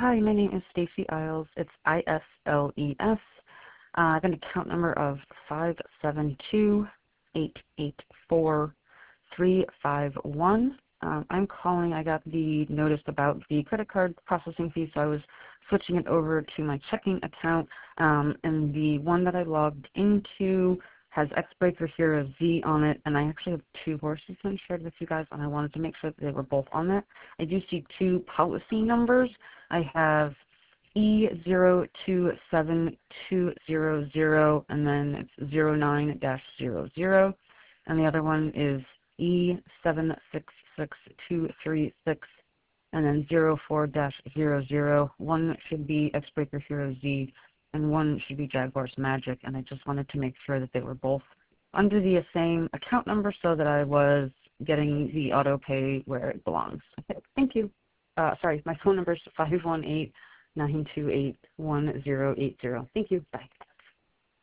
Hi, my name is Stacy Isles. It's ISLES. I have an account number of 572-884-351. I'm calling. I got the notice about the credit card processing fee, so I was switching it over to my checking account. And the one that I logged into has X-Breaker Hero Z on it, and I actually have two horses I shared with you guys, and I wanted to make sure that they were both on that. I do see two policy numbers. I have E027200, and then it's 09-00, and the other one is E766236, and then 04-00. One should be X-Breaker Hero Z, and one should be Jaguar's Magic, and I just wanted to make sure that they were both under the same account number so that I was getting the auto pay where it belongs. Okay, thank you. Sorry, my phone number is 518-928-1080. Thank you. Bye.